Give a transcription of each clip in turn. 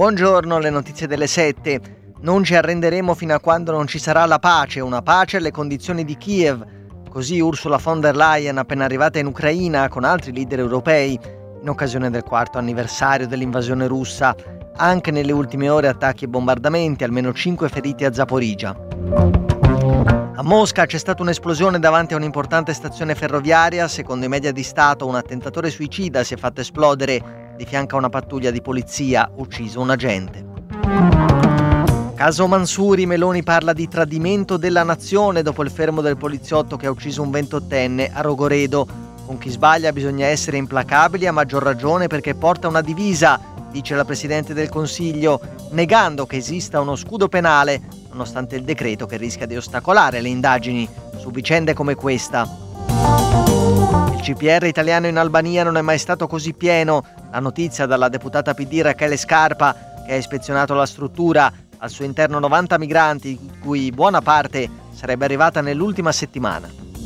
Buongiorno, le notizie delle 7. Non ci arrenderemo fino a quando non ci sarà la pace, una pace alle condizioni di Kiev. Così Ursula von der Leyen, appena arrivata in Ucraina con altri leader europei, in occasione del 4º anniversario dell'invasione russa. Anche nelle ultime ore attacchi e bombardamenti, almeno 5 feriti a Zaporizhzhia. A Mosca c'è stata un'esplosione davanti a un'importante stazione ferroviaria. Secondo i media di Stato, un attentatore suicida si è fatto esplodere di fianco a una pattuglia di polizia, ucciso un agente. Caso Mansuri, Meloni parla di tradimento della nazione dopo il fermo del poliziotto che ha ucciso un 28enne a Rogoredo. Con chi sbaglia bisogna essere implacabili, a maggior ragione perché porta una divisa, dice la Presidente del Consiglio, negando che esista uno scudo penale, nonostante il decreto che rischia di ostacolare le indagini su vicende come questa. Il CPR italiano in Albania non è mai stato così pieno. La notizia dalla deputata PD Rachele Scarpa, che ha ispezionato la struttura, al suo interno 90 migranti, di cui buona parte sarebbe arrivata nell'ultima settimana.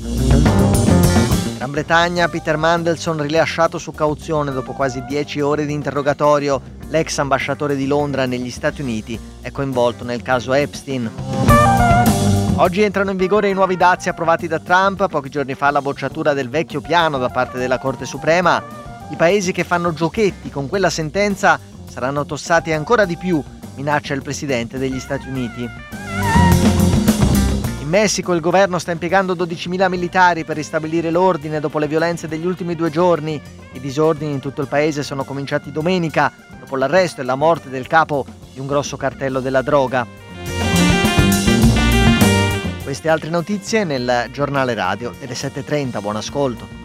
Gran Bretagna, Peter Mandelson rilasciato su cauzione dopo quasi 10 ore di interrogatorio. L'ex ambasciatore di Londra negli Stati Uniti è coinvolto nel caso Epstein. Oggi entrano in vigore i nuovi dazi approvati da Trump, pochi giorni fa la bocciatura del vecchio piano da parte della Corte Suprema. I paesi che fanno giochetti con quella sentenza saranno tossati ancora di più, minaccia il presidente degli Stati Uniti. In Messico il governo sta impiegando 12.000 militari per ristabilire l'ordine dopo le violenze degli ultimi 2 giorni. I disordini in tutto il paese sono cominciati domenica, dopo l'arresto e la morte del capo di un grosso cartello della droga. Queste altre notizie nel giornale radio delle 7:30. Buon ascolto.